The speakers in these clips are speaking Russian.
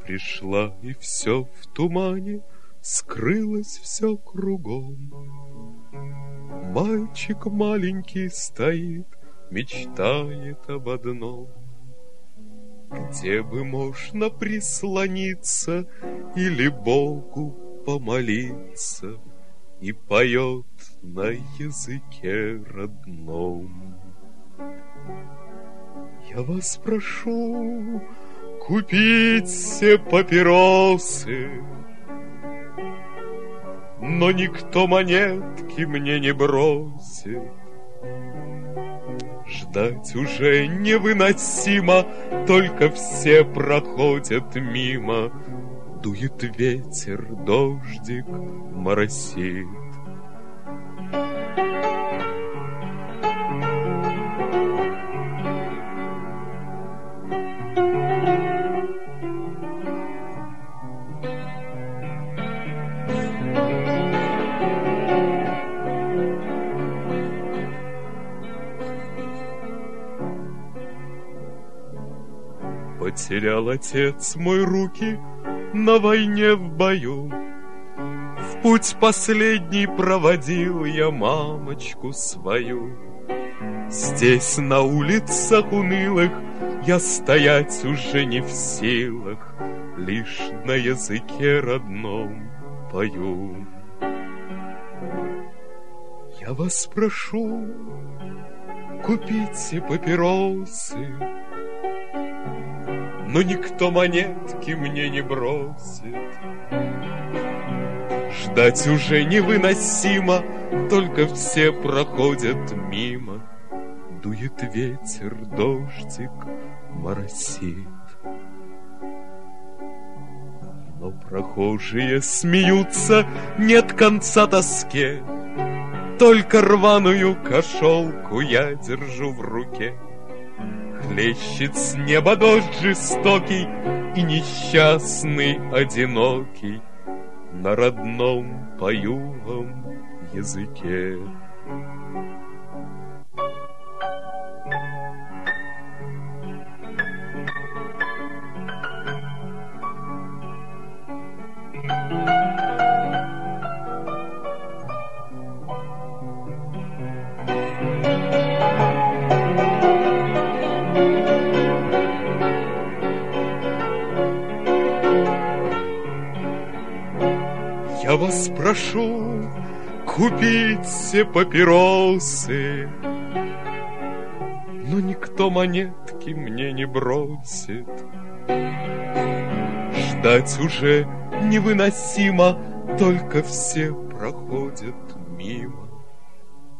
пришла, и все в тумане, скрылось все кругом. Мальчик маленький стоит, мечтает об одном. Где бы можно прислониться или Богу помолиться, и поет на языке родном. Я вас прошу купить все папиросы, но никто монетки мне не бросит. Ждать уже невыносимо, только все проходят мимо. Дует ветер, дождик моросит. Потерял отец мой руки на войне в бою. В путь последний проводил я мамочку свою. Здесь на улицах унылых я стоять уже не в силах, лишь на языке родном пою. Я вас прошу, купите папиросы, но никто монетки мне не бросит. Ждать уже невыносимо, только все проходят мимо. Дует ветер, дождик моросит. Но прохожие смеются, нет конца тоске. Только рваную кошелку я держу в руке. Хлещет с неба дождь жестокий, и несчастный, одинокий на родном пою вам языке. Я вас прошу купить все папиросы, но никто монетки мне не бросит. Ждать уже невыносимо, только все проходят мимо.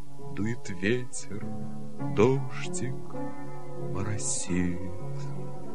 Дует ветер, дождик моросит.